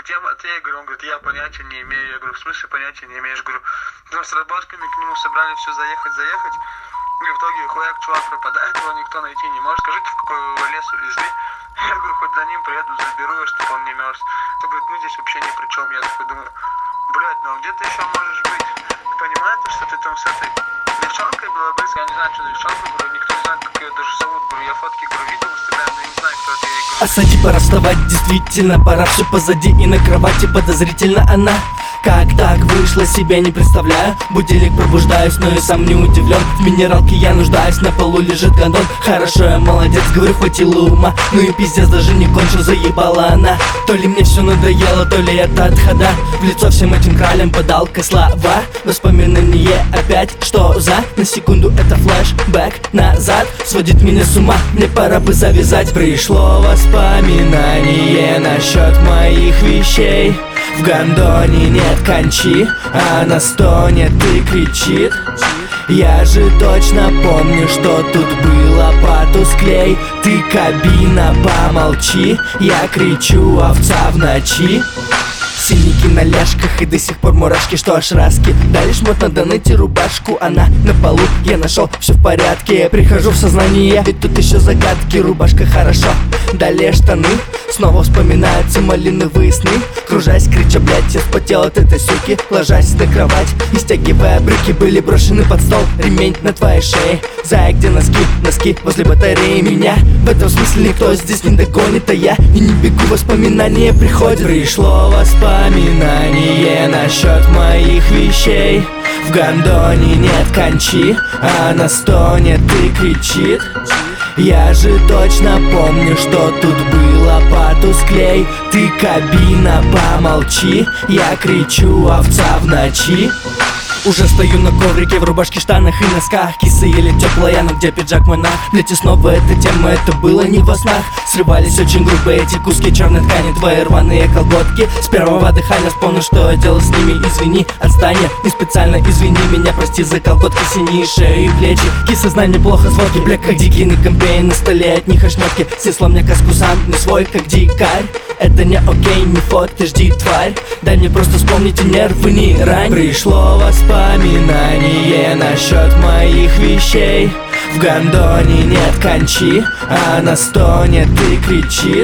тема, ты, я говорю, он говорит, я понятия не имею. Я говорю, в смысле понятия не имеешь? Говорю, ну, с разработками к нему собрали все заехать. И в итоге хуяк чувак пропадает, его никто найти не может. Скажите, в какой его лес увезли? Я говорю, хоть за ним приеду, заберу, чтобы он не мерз. Он говорит, ну здесь вообще ни при чем. Я такой думаю, блядь, ну где ты еще можешь быть? Понимаете, что ты там с этой девчонкой была близко? Я не знаю, что за девчонка, говорю, никто не знает, как ее даже зовут. Говорю, я фотки, говорю, видел, выставляю, но не знаю, кто это. Я говорю, Осади, пора вставать, действительно, пора, все позади. И на кровати подозрительно она. Как так вышло, себе не представляю. Будильник пробуждаюсь, но и сам не удивлен. В минералке я нуждаюсь, на полу лежит гондон. Хорошо, я молодец, говорю, хватило ума. Ну и пиздец, даже не кончил, заебала она. То ли мне все надоело, то ли это от хода. В лицо всем этим кралям подалка слова. Воспоминание опять, что за? На секунду это флешбэк назад. Сводит меня с ума, мне пора бы завязать. Пришло воспоминание насчет моих вещей. В гондоне нет кончи, она стонет и кричит. Я же точно помню, что тут было потусклей. Ты, кабина, помолчи, я кричу, овца в ночи. Синяки на ляжках и до сих пор мурашки, что аж раски. Дали шмот, надо найти рубашку, она на полу, я нашел, все в порядке. Я прихожу в сознание, и тут еще загадки. Рубашка хорошо, далее штаны. Снова вспоминаются малиновые сны. Кружась, крича, блядь, я вспотел от этой суки. Ложась на кровать и стягивая брюки. Были брошены под стол, ремень на твоей шее. Зая, где носки, носки возле батареи. Меня в этом смысле никто здесь не догонит, а я и не бегу, воспоминания приходят. Пришло воспоминание насчет моих вещей. В гондоне нет кончи, она стонет и кричит. Я же точно помню, что тут было потусклей. Ты, кабина, помолчи, я кричу, овца в ночи. Уже стою на коврике в рубашке, штанах и носках. Киса еле теплая, но где пиджак мой на? Блять, и снова эта тема, это было не во снах. Срывались очень грубые эти куски черной ткани. Твои рваные колготки с первого дыхания. Вспомню, что я делал с ними, извини, отстань. Не специально, извини меня, прости за колготки. Синие шеи и плечи, киса, знай, неплохо звуки. Блядь, как дикий на компе, на столе от них ошметки. Снесла мне каску сам, не свой, как дикарь. Это не окей, не фотки, жди, тварь. Дай мне просто вспомнить и нервы не рань. Пришло воспоминание насчет моих вещей. В гондоне нет кончи, она стонет и кричит.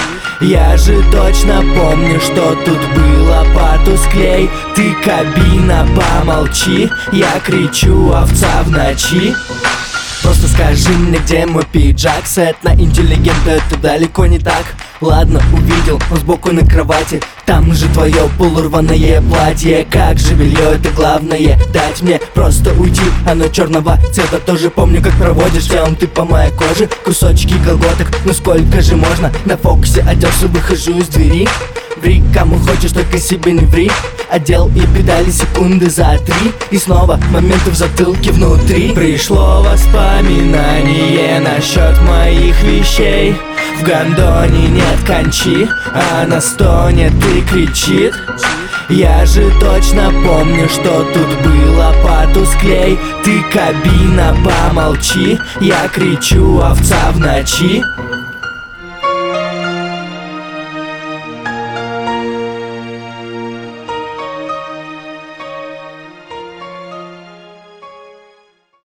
Я же точно помню, что тут было потусклей. Ты, кабина, помолчи, я кричу, овца в ночи. Просто скажи мне, где мой пиджак. Сет на интеллигента, это далеко не так. Ладно, увидел, он сбоку на кровати. Там же твое полурваное платье. Как же белье, это главное. Дать мне просто уйти, оно черного цвета. Тоже помню, как проводишь телом ты по моей коже. Кусочки колготок, ну сколько же можно? На фокусе оделся, выхожу из двери. Ври, кому хочешь, только себе не ври. Одел и педали секунды за 3. И снова моменты в затылке внутри. Пришло воспоминание насчет моих вещей. В гондоне нет кончи, она стонет и кричит. Я же точно помню, что тут было потусклей. Ты, кабина, помолчи, я кричу, овца в ночи.